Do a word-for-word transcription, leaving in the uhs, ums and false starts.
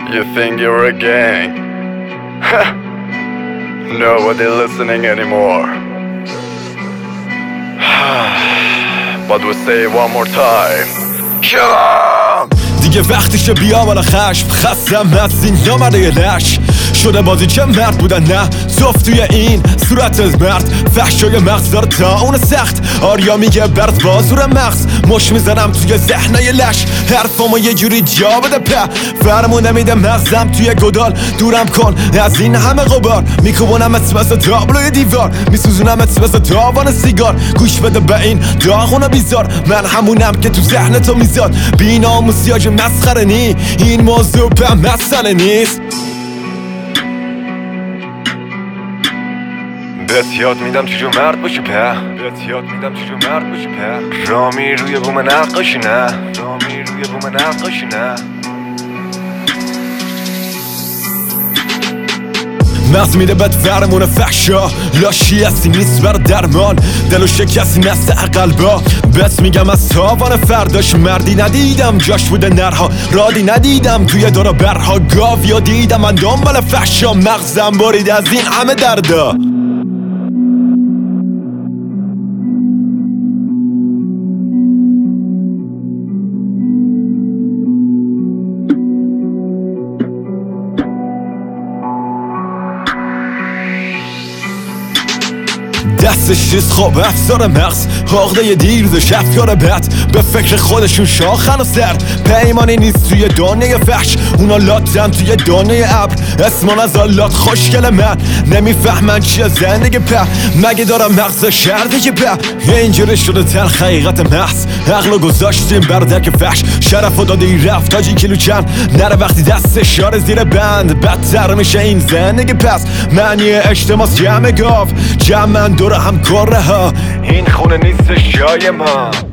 You think you're a gang? Nobody listening anymore. But we say it one more time. Kill 'em! دیگه وقتشه بیا بالا خشم خستم از این نامرده لش شده بازی چه مرد بودن نه صف توی این صورت از مرد فحشای مغز داره تا اون سخت آریا میگه برد بازور مغز مش میزنم توی ذهنای لش حرفامو یه جوری جا بده په فرمون نمیده مغزم توی گدال دورم کن از این همه غبار میکوبونم مثل تابلوی دیوار میسوزونم مثل تاوان سیگار گوش بده به این داغونو بیزار من همونم که تو ذهن تو میزاد بی‌ناموسیاج مسخره نی این موضوع به مسئله نیست بهت یاد میدم چجور مرد باشی په بهت یاد میدم چجور مرد باشی په رامی روی بوم نقاشی نه رامی روی بوم نقاشی نه مغز میده بد فرمون فحشا لاشی هستی نیست بر درمان دل و شکستی نست قلبا بس میگم از تاوان فرداش مردی ندیدم جاش بوده نرها رادی ندیدم توی دورا برها گاویا دیدم من دنبال فحشا مغزم برید از این همه دردا دستش چیز خوب افزار مغز حقده دیرزش افکار بد به فکر خودشون شاخن و سر پیمانی نیست توی دنیای فحش اونا لاتن توی دنیای ابر اسمان از آلات خوشگل من نمیفهمن چیه زندگی په مگه دارم مغز شردی په اینجوری شده تلخ حقیقت محض عقلو گذاشتیم بردک فحش شرف و دادی رفت تاجی کیلو چند نره وقتی دست شار زیر بند بدتر میشه این زندگی پس معنی اجتماس جمع گاو جمع من دور هم کره ها این خونه نیستش جای ما